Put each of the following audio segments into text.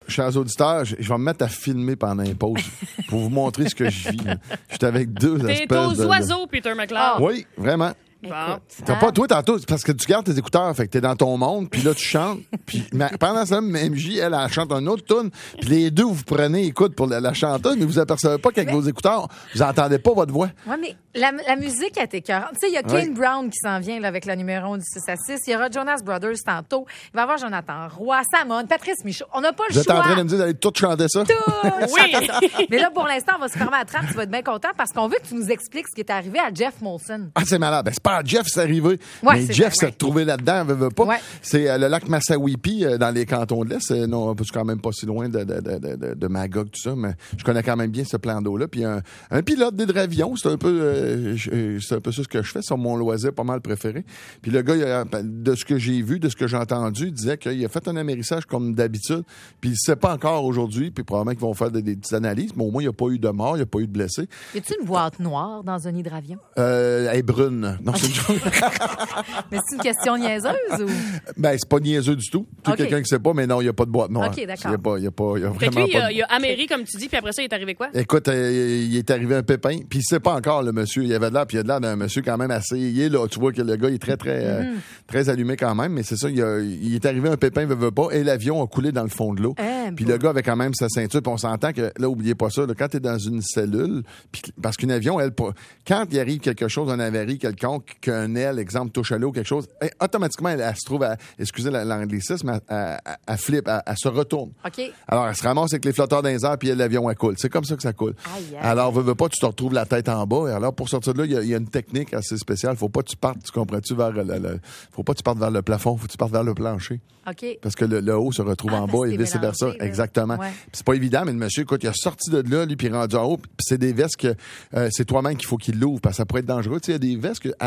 chers auditeurs, je vais me mettre à filmer pendant une pause pour vous montrer ce que je vis. J'étais avec deux espèces T'es aux oiseaux, Peter McLeod. Oui, vraiment. Bon. T'as pas, toi, tantôt, parce que tu gardes tes écouteurs, fait que t'es dans ton monde, puis là, tu chantes, puis pendant ça, MJ, elle chante une autre tune, puis les deux, vous prenez écoute pour la chanteuse, mais vous apercevez pas qu'avec vos écouteurs, vous entendez pas votre voix. Oui, mais la musique est écœurante. Tu sais, il y a Kane Brown qui s'en vient là, avec le numéro du 6 à 6. Il y aura Jonas Brothers tantôt. Il va y avoir Jonathan Roy, Samone, Patrice Michaud. On n'a pas le choix. Vous êtes en train de me dire d'aller tout chanter ça? Oui. Ça. Mais là, pour l'instant, on va se fermer à la trappe. Tu vas être bien content parce qu'on veut que tu nous expliques ce qui est arrivé à Jeff Molson. Ah, c'est malade. Ben, c'est pas à Jeff, c'est arrivé. Ouais, mais c'est Jeff vrai, s'est retrouvé là-dedans, veut pas. Ouais. C'est le lac Massawippi dans les cantons de l'Est. Non, je suis quand même pas si loin de Magog, tout ça, mais je connais quand même bien ce plan d'eau-là. Puis un pilote d'hydravion, c'est un peu ça ce que je fais, c'est mon loisir pas mal préféré. Puis le gars, de ce que j'ai vu, de ce que j'ai entendu, il disait qu'il a fait un amérissage comme d'habitude, puis il sait pas encore aujourd'hui, puis probablement qu'ils vont faire des petites analyses, mais au moins, il n'y a pas eu de mort, il n'y a pas eu de blessés. Y a-tu une boîte noire dans un hydravion? Elle est brune. Non, c'est une Mais c'est une question niaiseuse ou? Ben, c'est pas niaiseux du tout. Okay. Quelqu'un qui sait pas, mais non, il n'y a pas de boîte noire. OK, d'accord. Il y a vraiment Fait que lui, pas. il a améri, comme tu dis, puis après ça, il est arrivé quoi? Écoute, il est arrivé un pépin, puis il sait pas encore, le monsieur. Il avait de l'air, puis il a de l'air d'un monsieur quand même assez. Il est là, tu vois que le gars, il est très allumé quand même, mais c'est ça, il est arrivé un pépin, veut pas, et l'avion a coulé dans le fond de l'eau. Puis le gars avait quand même sa ceinture, puis on s'entend que, là, oubliez pas ça, là, quand t'es dans une cellule, puis parce qu'une avion, quand il arrive quelque chose, un avarie quelconque, qu'un aile, exemple, touche à l'eau, quelque chose, automatiquement, elle se trouve excusez l'anglicisme, elle flippe, elle se retourne. OK. Alors, elle se ramasse avec les flotteurs dans les airs, puis l'avion, elle coule. C'est comme ça que ça coule. Aïe. Alors, veux pas, tu te retrouves la tête en bas. Et alors, pour sortir de là, il y a une technique assez spéciale. Faut pas que tu partes, tu comprends-tu, faut pas que tu partes vers le plafond, faut que tu partes vers le plancher. OK. Parce que le haut se retrouve en bas et vice-versa. Mélangé, exactement. Ouais. Puis c'est pas évident, mais le monsieur, écoute, il a sorti de là, lui, puis il est rendu en haut. Puis c'est des vestes que c'est toi-même qu'il faut qu'il l'ouvre, parce que ça pourrait être dangereux. Tu sais, il y a des vestes que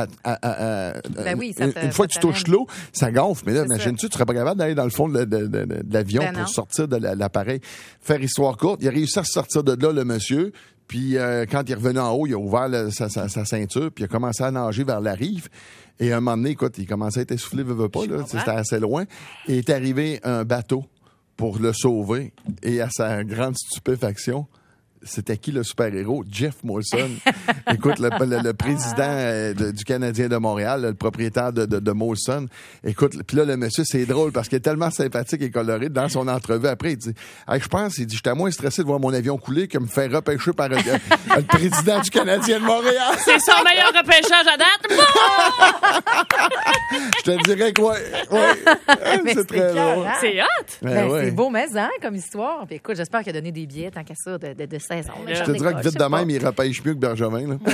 Ben oui, une fois que tu touches l'eau, ça gonfle. Mais là, imagine-tu, tu serais pas capable d'aller dans le fond de l'avion pour sortir de l'appareil. Faire histoire courte, il a réussi à sortir de là, le monsieur. Puis quand il est revenu en haut, il a ouvert sa ceinture, puis il a commencé à nager vers la rive. Et à un moment donné, écoute, il commençait à être essoufflé, veut pas, là. C'était assez loin. Et est arrivé un bateau pour le sauver. Et à sa grande stupéfaction, c'était qui le super-héros? Jeff Molson. Écoute, le président du Canadien de Montréal, le propriétaire de Molson. Écoute, puis là, le monsieur, c'est drôle parce qu'il est tellement sympathique et coloré dans son entrevue. Après, il dit, je pense, j'étais moins stressé de voir mon avion couler que me faire repêcher par le président du Canadien de Montréal. C'est son meilleur repêchage à date. Je te dirais quoi? Ouais. C'est très drôle. C'est hot. C'est beau, mais comme histoire. Puis écoute, j'espère qu'il a donné des billets tant qu'à ça de saison. Je te dirais que vite de même, il repêche mieux que Bergevin. Là.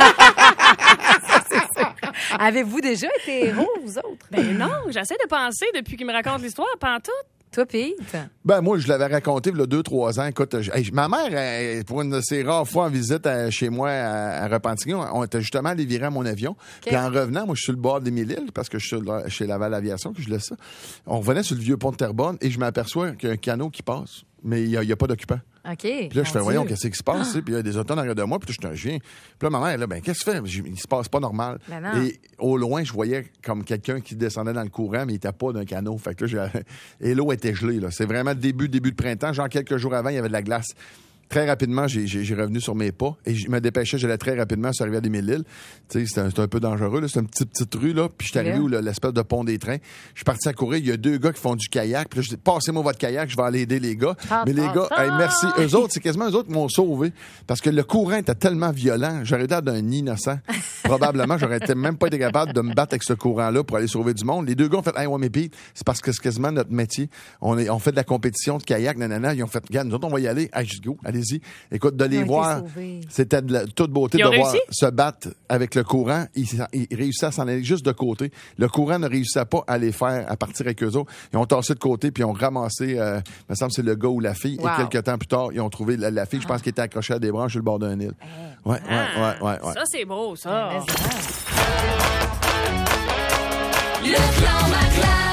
Avez-vous déjà été héros, vous autres? Ben non, j'essaie de penser depuis qu'il me raconte l'histoire, pantoute. Toi, Pete? Ben, moi, je l'avais raconté il y a 2-3 ans. Écoute, ma mère, pour une de ces rares fois en visite chez moi à Repentigny, on était justement allé virer à mon avion. Okay. Puis en revenant, moi, je suis sur le bord d'Émile-Île parce que je suis chez Laval Aviation, que je laisse ça. On revenait sur le vieux pont de Terrebonne et je m'aperçois qu'il y a un canot qui passe, mais il n'y a pas d'occupant. OK. Puis là, je fais, voyons, qu'est-ce qui se passe? Puis il y a des autos en arrière de moi, puis je viens. Puis là, ma mère, là, qu'est-ce que tu fais? Il se passe pas normal. Et au loin, je voyais comme quelqu'un qui descendait dans le courant, mais il n'était pas d'un canot. Fait que là, et l'eau était gelée, là. C'est vraiment début de printemps. Genre, quelques jours avant, il y avait de la glace. Très rapidement, j'ai revenu sur mes pas et je me dépêchais, j'allais très rapidement sur la rivière des Mille-Îles. Tu sais, c'était un peu dangereux, là. C'est une petite rue, là. Puis je suis arrivé où l'espèce de pont des trains. Je suis parti à courir. Il y a 2 gars qui font du kayak. Puis là, je dis, passez-moi votre kayak, je vais aller aider les gars. Mais les gars, merci. Eux autres, c'est quasiment eux autres qui m'ont sauvé. Parce que le courant était tellement violent. J'aurais l'air d'un innocent. Probablement, j'aurais même pas été capable de me battre avec ce courant-là pour aller sauver du monde. Les 2 gars ont fait, ouais, mais Pete, c'est parce que c'est quasiment notre métier. On fait de la compétition de kayak, nanana. Ils ont fait, regarde, nous autres, on va y aller. Just go. Allez-y. Écoute, de les voir, c'était de toute beauté de voir se battre avec le courant. Ils réussissaient à s'en aller juste de côté. Le courant ne réussissait pas à les faire à partir avec eux autres. Ils ont tassé de côté puis ils ont ramassé, il me semble que c'est le gars ou la fille. Et quelques temps plus tard, ils ont trouvé la fille, je pense, qui était accrochée à des branches sur le bord d'un île. Ouais. Ça, c'est beau, ça. Le clan McLeod.